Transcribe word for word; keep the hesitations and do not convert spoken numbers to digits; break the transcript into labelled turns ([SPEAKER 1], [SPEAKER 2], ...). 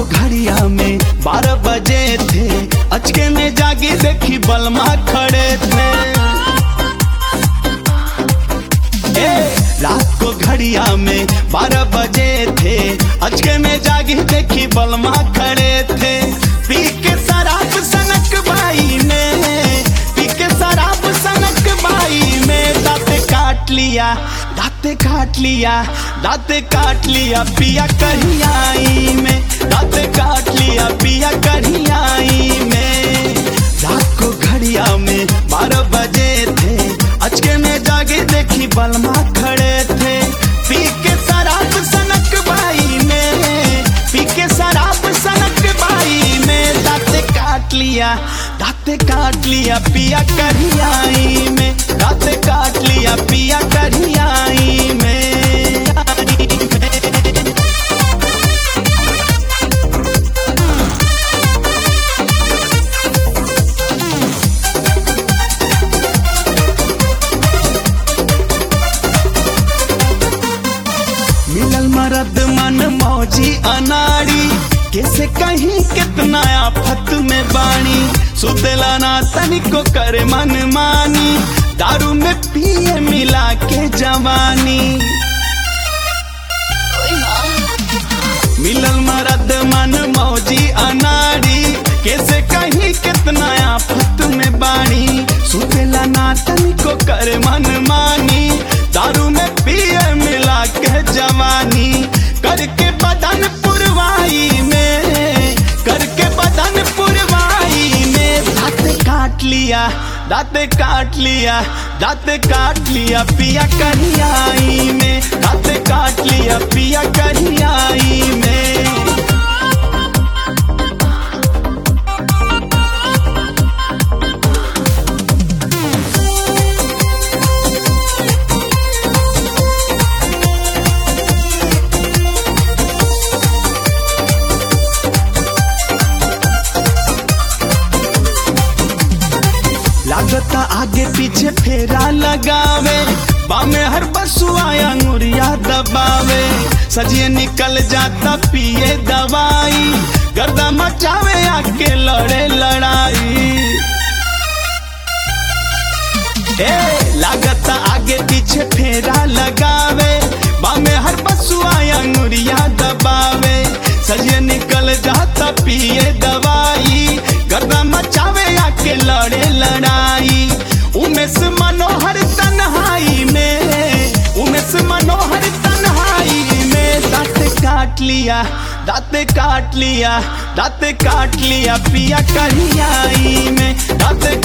[SPEAKER 1] को घड़िया में बारह बजे थे, अचके में जागी देखी बलमा खड़े थे। ए, रात को घड़िया में बारह बजे थे, अचके में जागी देखी बलमा खड़े थे। पी के शराब सनक बाई ने, पी के शराब सनक बाई ने दांत काट लिया, दांत काट लिया, दांत काट लिया पिया कढ़ियाई में, दांत काट लिया पिया कढ़ियाई में। रात को घड़िया में बारह बजे थे, अचके में जागे देखी बलमा खड़े थे। पी के शराब सनक बाई ने, पी के शराब सनक बाई ने दांत काट लिया, दांत काट लिया पिया कढ़ियाई में, दांत काट लिया पिया कढ़ियाई में। मिलल मरद मन मौजी अनाड़ी, कैसे कहीं कितना आफत में बाणी। सुतेला ना तनिको करे मन मानी, दारू में पिए मिला के जवानी। मिलल मरद मन मौजी अनाड़ी, कैसे कहीं कितना आफत में बाणी। सुतेला ना तनिको करे मन मानी, दारू में पिए मिला के जवानी। करके बदन पुरवाई में, करके बदन पुरवाई में दांत काट लिया, दांत काट लिया, दांत काट लिया पिया कढ़ियाई में, दांत काट लिया पिया कढ़ियाई में। लागता आगे पीछे फेरा लगावे, बामे हर बसुआ अंगुरिया दबावे। सजिए निकल जाता पिए दवाई, गर्दा मचावे आके लड़े लड़ाई। ए, लागता आगे पीछे फेरा लगावे, बामे हर बसुआ अंगुरिया दबावे। सजिए निकल जाता पिए दवाई, गर्दा मचावे आके लड़े लड़ाई। उमेश मनोहर तन्हाई में, उमेश मनोहर तन्हाई में दांत काट लिया, दांत काट लिया, दांत काट लिया पिया कढ़ियाई में, दांत